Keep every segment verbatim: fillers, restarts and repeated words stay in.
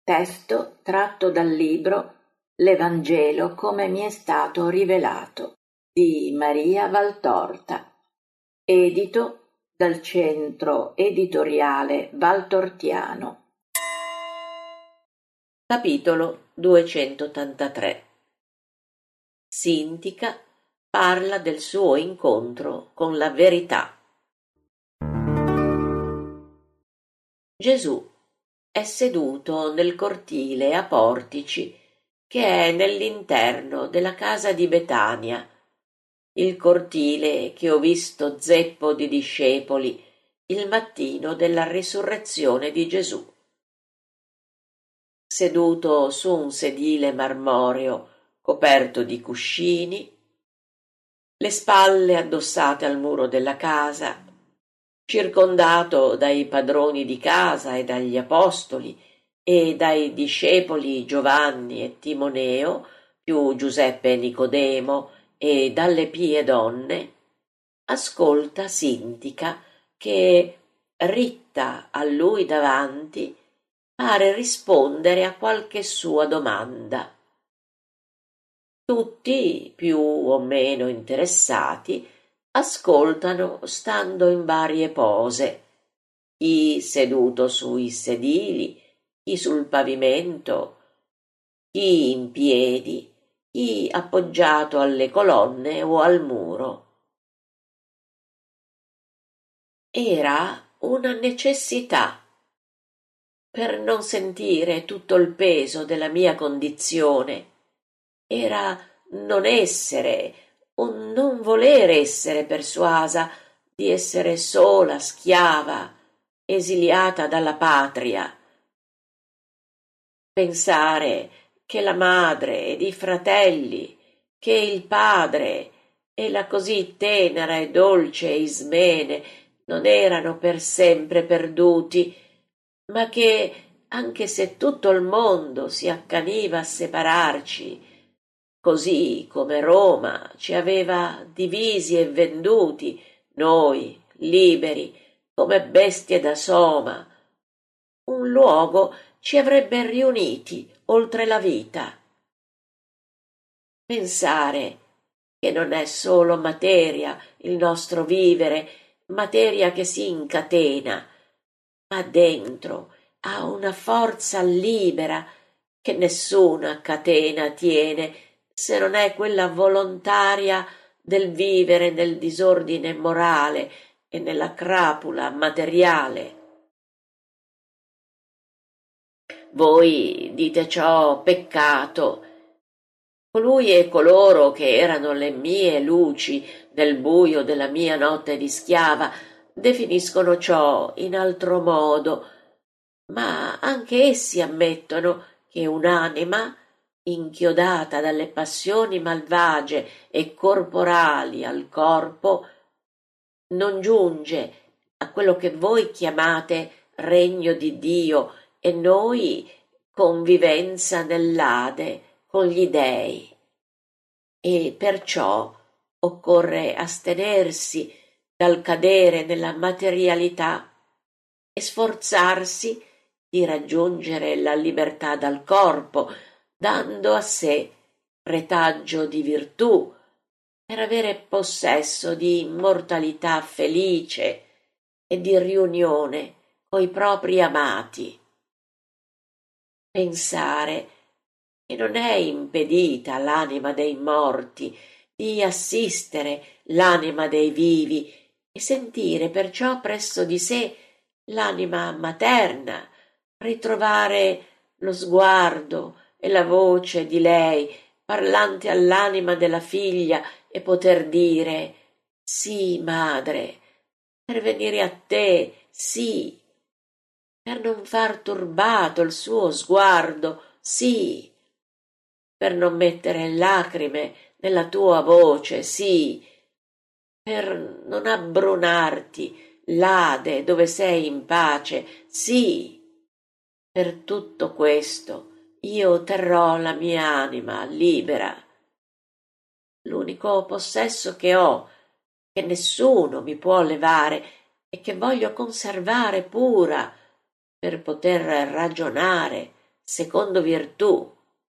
Testo tratto dal libro L'Evangelo come mi è stato rivelato di Maria Valtorta, edito dal Centro Editoriale Valtortiano. Capitolo duecentottantatré. Sintica parla del suo incontro con la verità. Gesù è seduto nel cortile a portici che è nell'interno della casa di Betania, il cortile che ho visto zeppo di discepoli il mattino della risurrezione di Gesù. Seduto su un sedile marmoreo coperto di cuscini, le spalle addossate al muro della casa, circondato dai padroni di casa e dagli apostoli e dai discepoli Giovanni e Timoneo, più Giuseppe e Nicodemo, e dalle pie donne, ascolta Sintica che, ritta a lui davanti, pare rispondere a qualche sua domanda. Tutti, più o meno interessati, ascoltano stando in varie pose, chi seduto sui sedili, chi sul pavimento, chi in piedi, chi appoggiato alle colonne o al muro. Era una necessità per non sentire tutto il peso della mia condizione. Era non essere o non voler essere persuasa di essere sola, schiava, esiliata dalla patria. Pensare che la madre ed i fratelli, che il padre e la così tenera e dolce Ismene non erano per sempre perduti, ma che, anche se tutto il mondo si accaniva a separarci, così come Roma ci aveva divisi e venduti, noi, liberi, come bestie da soma, un luogo ci avrebbe riuniti oltre la vita. Pensare che non è solo materia il nostro vivere, materia che si incatena, ma dentro ha una forza libera che nessuna catena tiene, se non è quella volontaria del vivere nel disordine morale e nella crapula materiale. Voi dite ciò peccato. Colui e coloro che erano le mie luci nel buio della mia notte di schiava definiscono ciò in altro modo, ma anche essi ammettono che un'anima, inchiodata dalle passioni malvagie e corporali al corpo, non giunge a quello che voi chiamate regno di Dio e noi convivenza nell'Ade con gli dèi. E perciò occorre astenersi dal cadere nella materialità e sforzarsi di raggiungere la libertà dal corpo, dando a sé retaggio di virtù, per avere possesso di immortalità felice e di riunione coi propri amati. Pensare che non è impedita l'anima dei morti di assistere l'anima dei vivi e sentire perciò presso di sé l'anima materna, ritrovare lo sguardo e la voce di lei parlante all'anima della figlia e poter dire «Sì, madre», per venire a te, sì, per non far turbato il suo sguardo, sì, per non mettere lacrime nella tua voce, sì, per non abbrunarti l'Ade dove sei in pace, sì. Per tutto questo io terrò la mia anima libera. L'unico possesso che ho, che nessuno mi può levare e che voglio conservare pura per poter ragionare secondo virtù.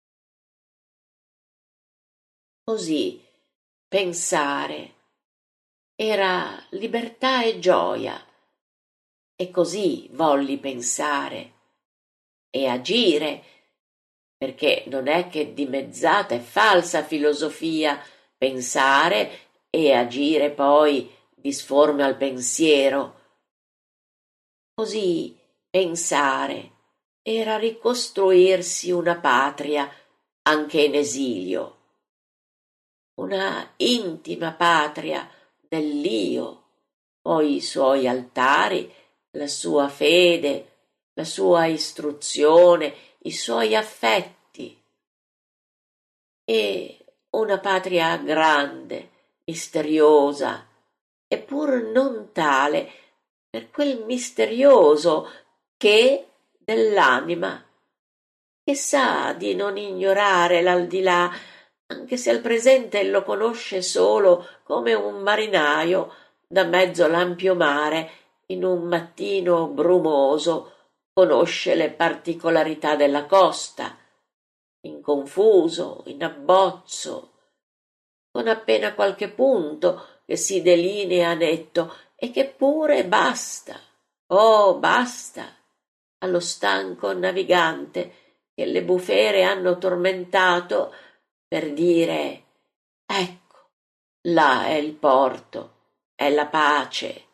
Così pensare era libertà e gioia, e così volli pensare e agire, perché non è che dimezzata e falsa filosofia pensare e agire poi disforme al pensiero. Così pensare era ricostruirsi una patria anche in esilio, una intima patria dell'io, poi i suoi altari, la sua fede, la sua istruzione, i suoi affetti, e una patria grande, misteriosa, eppur non tale per quel misterioso che dell'anima, che sa di non ignorare l'aldilà, anche se al presente lo conosce solo come un marinaio da mezzo l'ampio mare in un mattino brumoso conosce le particolarità della costa, in confuso, in abbozzo, con appena qualche punto che si delinea netto e che pure basta, oh basta, allo stanco navigante che le bufere hanno tormentato per dire: ecco, là è il porto, è la pace,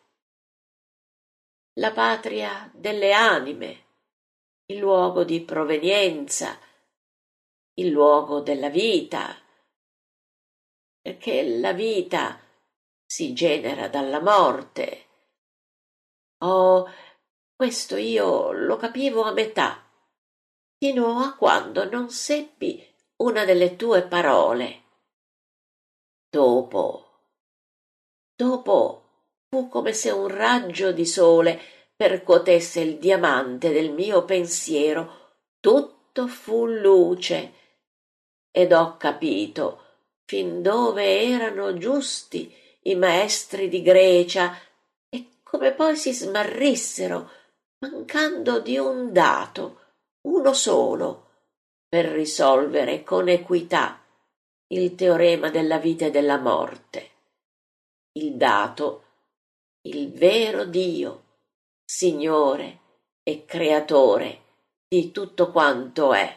la patria delle anime, il luogo di provenienza, il luogo della vita, perché la vita si genera dalla morte. Oh, questo io lo capivo a metà, fino a quando non seppi una delle tue parole. Dopo, dopo fu come se un raggio di sole percuotesse il diamante del mio pensiero, tutto fu luce, ed ho capito fin dove erano giusti i maestri di Grecia e come poi si smarrissero, mancando di un dato, uno solo, per risolvere con equità il teorema della vita e della morte. Il dato, il vero Dio, Signore e Creatore di tutto quanto è.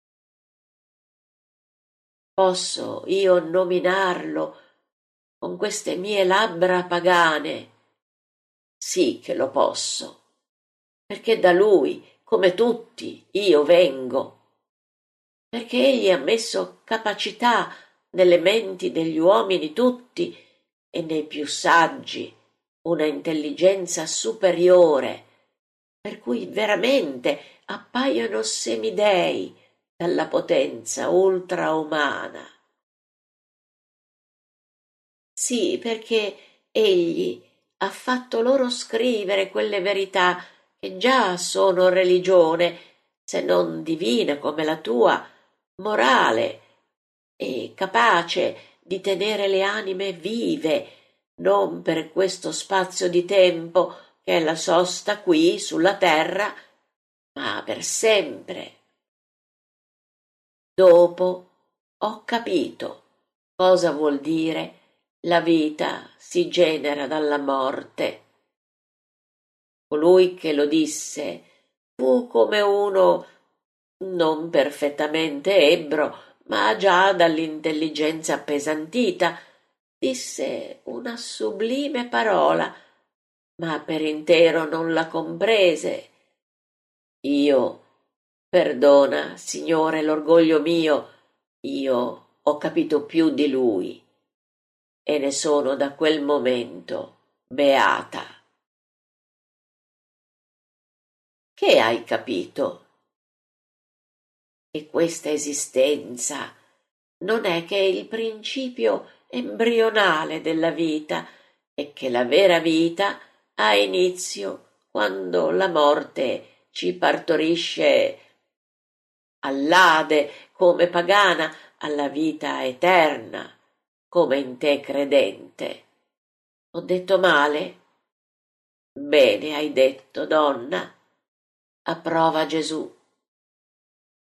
Posso io nominarlo con queste mie labbra pagane? Sì che lo posso, perché da Lui, come tutti, io vengo, perché Egli ha messo capacità nelle menti degli uomini tutti e nei più saggi una intelligenza superiore, per cui veramente appaiono semidei dalla potenza ultraumana. Sì, perché egli ha fatto loro scrivere quelle verità che già sono religione, se non divina come la tua, morale e capace di tenere le anime vive, non per questo spazio di tempo che è la sosta qui sulla terra, ma per sempre. Dopo ho capito cosa vuol dire la vita si genera dalla morte. Colui che lo disse fu come uno non perfettamente ebbro, ma già dall'intelligenza appesantita. Disse una sublime parola, ma per intero non la comprese. Io, perdona, Signore, l'orgoglio mio, io ho capito più di lui e ne sono da quel momento beata. Che hai capito? Che questa esistenza non è che il principio embrionale della vita e che la vera vita ha inizio quando la morte ci partorisce all'Ade come pagana alla vita eterna come in te credente. Ho detto male? Bene hai detto, donna. Approva Gesù.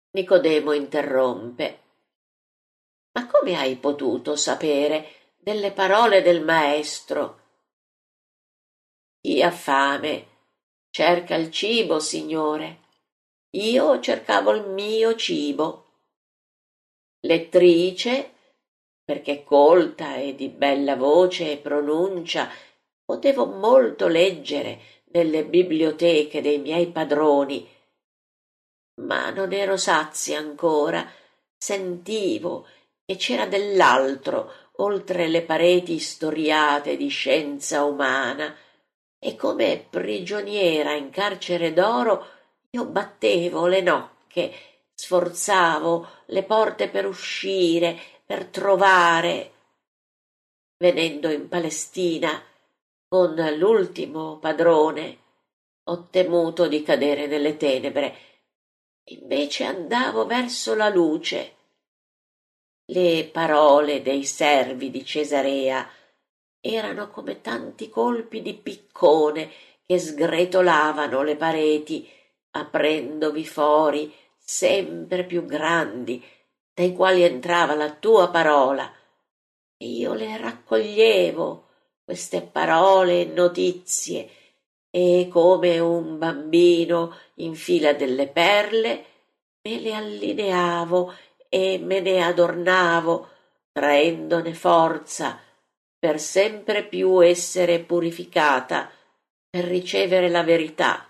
Nicodemo interrompe: ma come hai potuto sapere delle parole del Maestro? Chi ha fame cerca il cibo, Signore. Io cercavo il mio cibo. Lettrice, perché colta e di bella voce e pronuncia, potevo molto leggere nelle biblioteche dei miei padroni, ma non ero sazia ancora. Sentivo che c'era dell'altro oltre le pareti storiate di scienza umana, e come prigioniera in carcere d'oro io battevo le nocche, sforzavo le porte per uscire, per trovare. Venendo in Palestina con l'ultimo padrone, ho temuto di cadere nelle tenebre. Invece andavo verso la luce. Le parole dei servi di Cesarea erano come tanti colpi di piccone che sgretolavano le pareti, aprendovi fori sempre più grandi, dai quali entrava la tua parola. E io le raccoglievo, queste parole e notizie, e come un bambino infila delle perle, me le allineavo e me ne adornavo, traendone forza, per sempre più essere purificata, per ricevere la verità.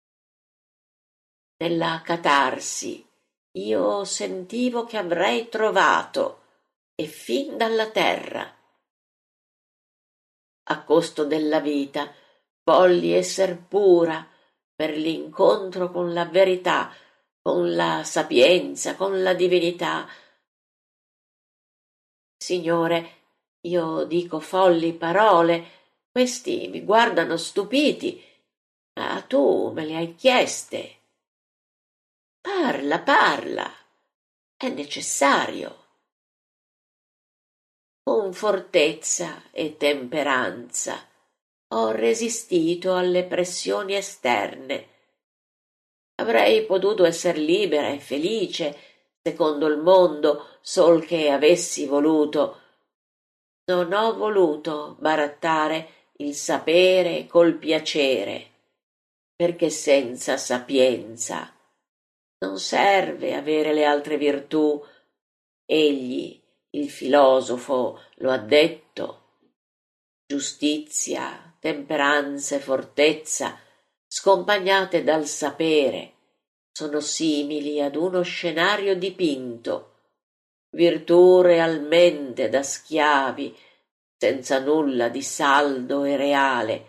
Nella catarsi io sentivo che avrei trovato, e fin dalla terra. A costo della vita volli esser pura per l'incontro con la verità, con la sapienza, con la divinità. Signore, io dico folli parole, questi mi guardano stupiti, ma tu me le hai chieste. Parla, parla, è necessario. Con fortezza e temperanza ho resistito alle pressioni esterne. Avrei potuto esser libera e felice, secondo il mondo, sol che avessi voluto. Non ho voluto barattare il sapere col piacere, perché senza sapienza non serve avere le altre virtù. Egli, il filosofo, lo ha detto. Giustizia, temperanza e fortezza, scompagnate dal sapere, sono simili ad uno scenario dipinto, virtù realmente da schiavi, senza nulla di saldo e reale.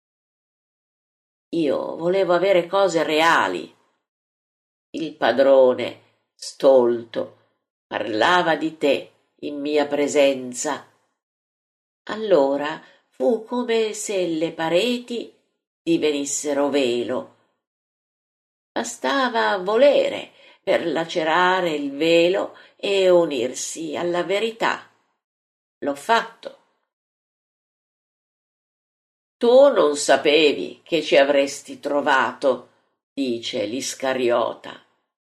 Io volevo avere cose reali. Il padrone, stolto, parlava di te in mia presenza. Allora fu come se le pareti divenissero velo. Bastava volere per lacerare il velo e unirsi alla verità. L'ho fatto. Tu non sapevi che ci avresti trovato, dice l'Iscariota.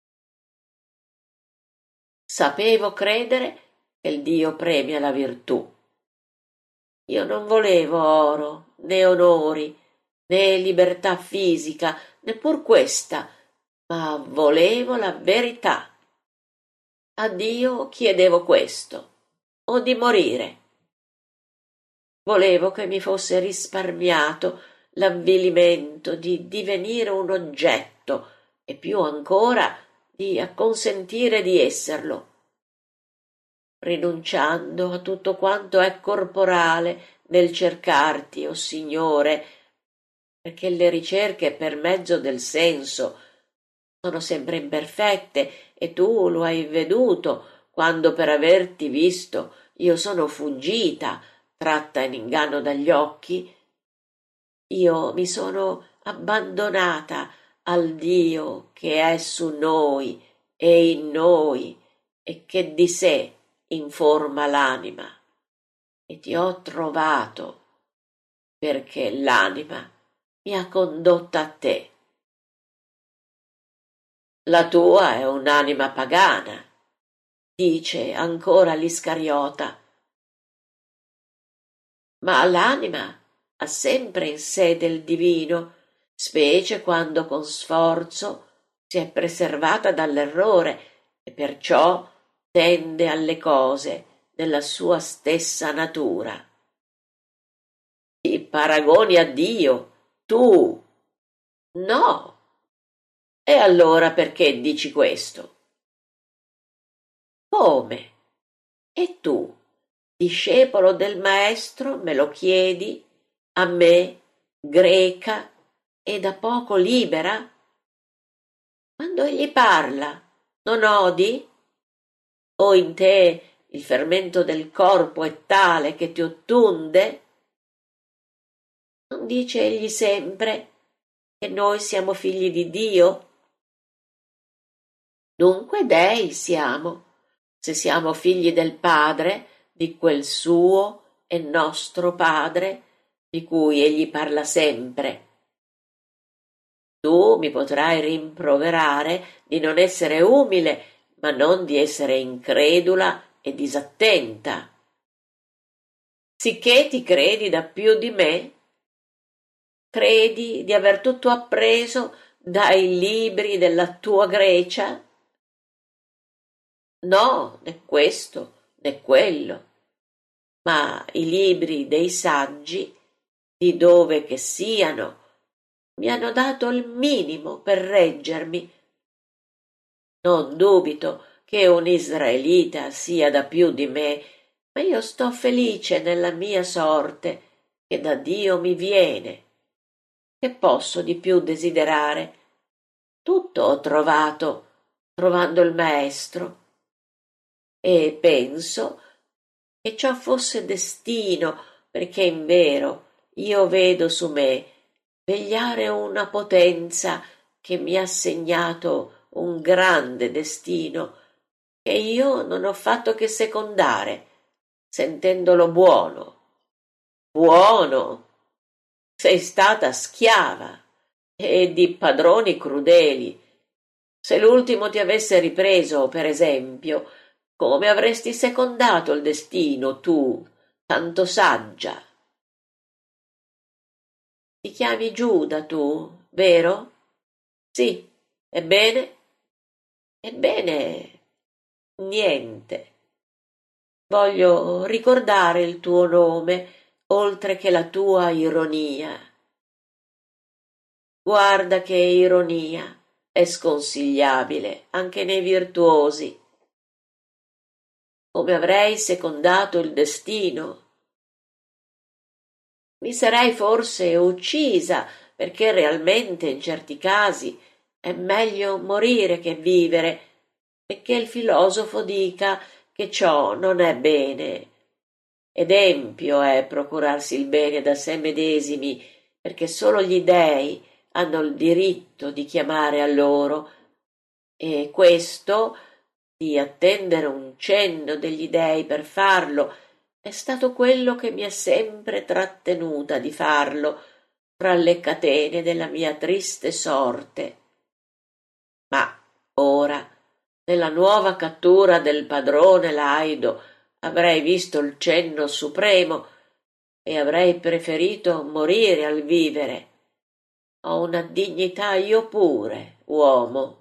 Sapevo credere che il Dio premia la virtù. Io non volevo oro, né onori, né libertà fisica, neppur questa, ma volevo la verità. A Dio chiedevo questo, o di morire. Volevo che mi fosse risparmiato l'avvilimento di divenire un oggetto e più ancora di acconsentire di esserlo, rinunciando a tutto quanto è corporale nel cercarti, o Signore, perché le ricerche per mezzo del senso sono sempre imperfette, e tu lo hai veduto quando per averti visto io sono fuggita, tratta in inganno dagli occhi. Io mi sono abbandonata al Dio che è su noi e in noi e che di sé informa l'anima, e ti ho trovato perché l'anima mi ha condotta a te. La tua è un'anima pagana, dice ancora l'Iscariota. Ma l'anima ha sempre in sé del divino, specie quando con sforzo si è preservata dall'errore e perciò tende alle cose della sua stessa natura. Ti paragoni a Dio, tu? No. E allora perché dici questo? Come? E tu, discepolo del Maestro, me lo chiedi? A me, greca e da poco libera? Quando egli parla, non odi? O in te il fermento del corpo è tale che ti ottunde? Non dice egli sempre che noi siamo figli di Dio? Dunque dei siamo, se siamo figli del Padre, di quel suo e nostro Padre, di cui egli parla sempre. Tu mi potrai rimproverare di non essere umile, ma non di essere incredula e disattenta. Sicché ti credi da più di me? Credi di aver tutto appreso dai libri della tua Grecia? No, né questo, né quello, ma i libri dei saggi, di dove che siano, mi hanno dato il minimo per reggermi. Non dubito che un israelita sia da più di me, ma io sto felice nella mia sorte, che da Dio mi viene. Che posso di più desiderare? Tutto ho trovato, trovando il Maestro, e penso che ciò fosse destino, perché invero io vedo su me vegliare una potenza che mi ha segnato un grande destino, che io non ho fatto che secondare, sentendolo buono. Buono! Sei stata schiava e di padroni crudeli. Se l'ultimo ti avesse ripreso, per esempio, come avresti secondato il destino tu, tanto saggia? Ti chiami Giuda tu, vero? Sì. Ebbene? Ebbene, niente. Voglio ricordare il tuo nome, oltre che la tua ironia. Guarda che ironia è sconsigliabile anche nei virtuosi. Come avrei secondato il destino? Mi sarei forse uccisa, perché realmente in certi casi è meglio morire che vivere, e che il filosofo dica che ciò non è bene. Ed empio è procurarsi il bene da sé medesimi, perché solo gli dèi hanno il diritto di chiamare a loro, e questo, di attendere un cenno degli dèi per farlo, è stato quello che mi ha sempre trattenuta di farlo fra le catene della mia triste sorte. Ma ora, nella nuova cattura del padrone laido, avrei visto il cenno supremo e avrei preferito morire al vivere. Ho una dignità io pure, uomo.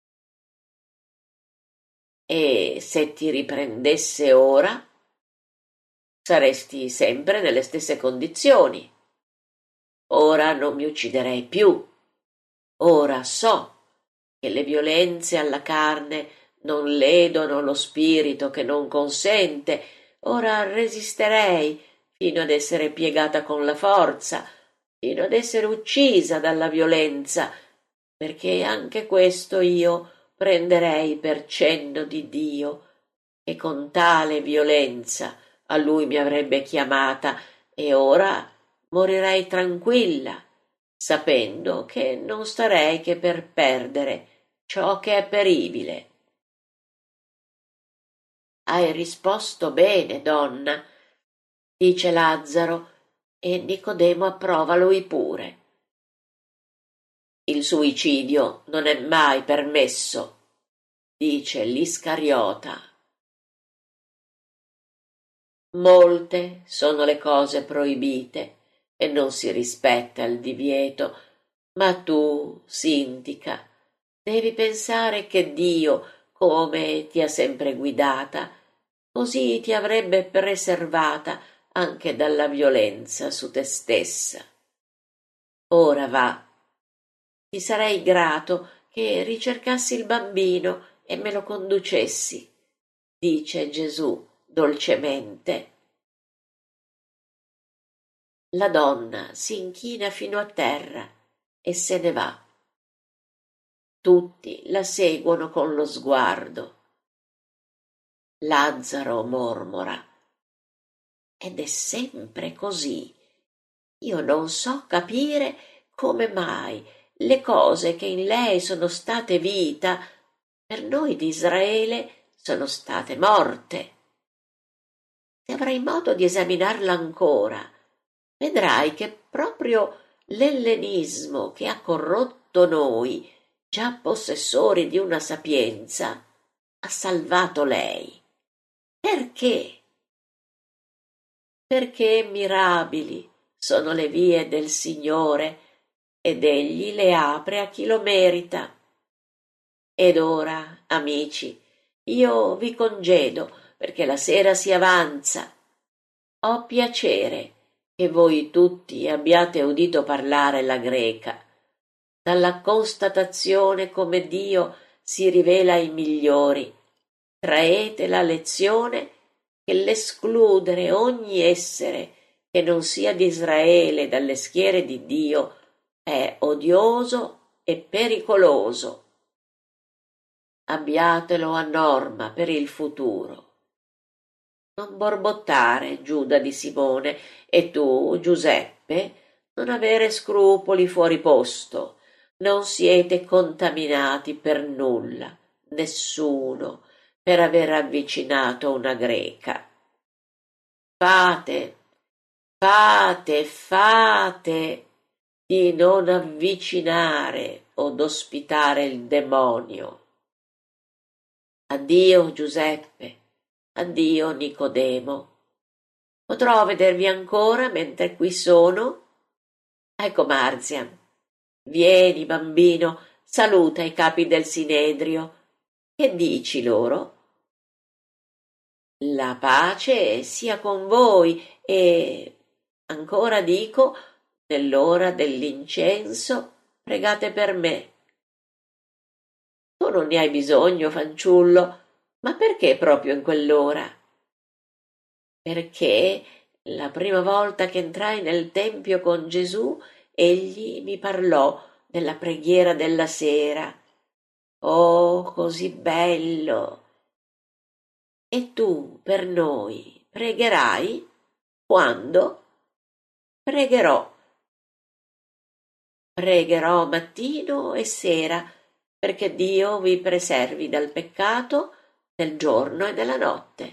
E se ti riprendesse ora, saresti sempre nelle stesse condizioni. Ora non mi ucciderei più. Ora so che le violenze alla carne non ledono lo spirito che non consente. Ora resisterei fino ad essere piegata con la forza, fino ad essere uccisa dalla violenza, perché anche questo io prenderei per cenno di Dio, che con tale violenza a lui mi avrebbe chiamata, e ora morirei tranquilla, sapendo che non starei che per perdere ciò che è peribile. Hai risposto bene, donna, dice Lazzaro, e Nicodemo approva lui pure. Il suicidio non è mai permesso, dice l'Iscariota. Molte sono le cose proibite e non si rispetta il divieto, ma tu, Sintica, devi pensare che Dio, come ti ha sempre guidata, così ti avrebbe preservata anche dalla violenza su te stessa. Ora va. Ti sarei grato che ricercassi il bambino e me lo conducessi, dice Gesù dolcemente. La donna si inchina fino a terra e se ne va. Tutti la seguono con lo sguardo. Lazzaro mormora: ed è sempre così. Io non so capire come mai le cose che in lei sono state vita, per noi di Israele sono state morte. Se avrai modo di esaminarla ancora, vedrai che proprio l'ellenismo che ha corrotto noi, già possessori di una sapienza, ha salvato lei. Perché? Perché mirabili sono le vie del Signore ed egli le apre a chi lo merita. Ed ora, amici, io vi congedo perché la sera si avanza. Ho piacere che voi tutti abbiate udito parlare la greca, dalla constatazione come Dio si rivela ai migliori. Traete la lezione che l'escludere ogni essere che non sia di Israele dalle schiere di Dio è odioso e pericoloso. Abbiatelo a norma per il futuro. Non borbottare, Giuda di Simone, e tu, Giuseppe, non avere scrupoli fuori posto. Non siete contaminati per nulla, nessuno, per aver avvicinato una greca. Fate, fate, fate di non avvicinare od ospitare il demonio. Addio, Giuseppe. Addio, Nicodemo. Potrò vedervi ancora mentre qui sono? Ecco Marzian. Vieni, bambino, saluta i capi del Sinedrio. Che dici loro? La pace sia con voi e, ancora dico, nell'ora dell'incenso, pregate per me. Tu non ne hai bisogno, fanciullo, ma perché proprio in quell'ora? Perché la prima volta che entrai nel tempio con Gesù, egli mi parlò della preghiera della sera. Oh, così bello! E tu per noi pregherai? Quando? Pregherò. Pregherò mattino e sera, perché Dio vi preservi dal peccato nel giorno e nella notte.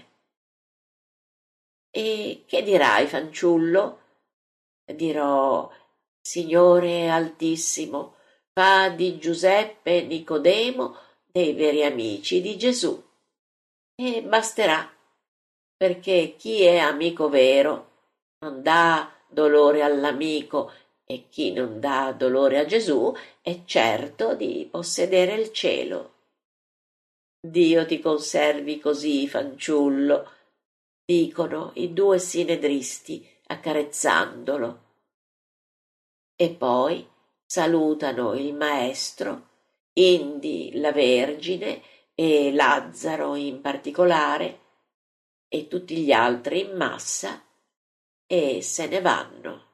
E che dirai, fanciullo? Dirò: Signore Altissimo, fa di Giuseppe e Nicodemo dei veri amici di Gesù. E basterà, perché chi è amico vero non dà dolore all'amico e chi non dà dolore a Gesù è certo di possedere il cielo. Dio ti conservi così, fanciullo, dicono i due sinedristi accarezzandolo. E poi salutano il maestro, indi la Vergine e Lazzaro in particolare, e tutti gli altri in massa, e se ne vanno.